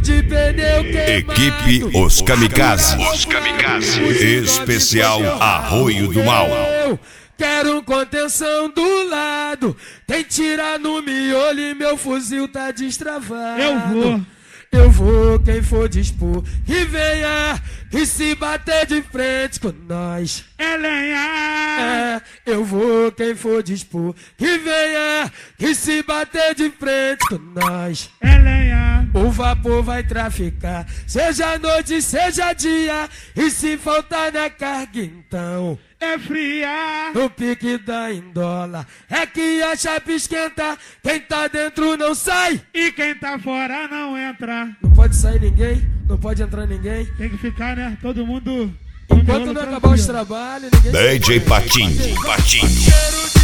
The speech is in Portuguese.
de pneu queimado. Equipe Os Kamikazes. Especial Arroio do Mal. Quero contenção do lado. Tem tira no miolo e meu fuzil tá destravado. Eu vou, quem for dispor, que venha, que se bater de frente com nós. É lenha. Eu vou, quem for dispor, que venha, que se bater de frente com nós. É lenha. O vapor vai traficar, seja noite, seja dia, e se faltar na carga então é fria. no pique da indola, é que a chapa esquenta, quem tá dentro não sai. E quem tá fora não entra. Não pode sair ninguém, não pode entrar ninguém. Tem que ficar, né? Todo mundo... Enquanto não acabar os trabalhos, ninguém... DJ Patinho. Quero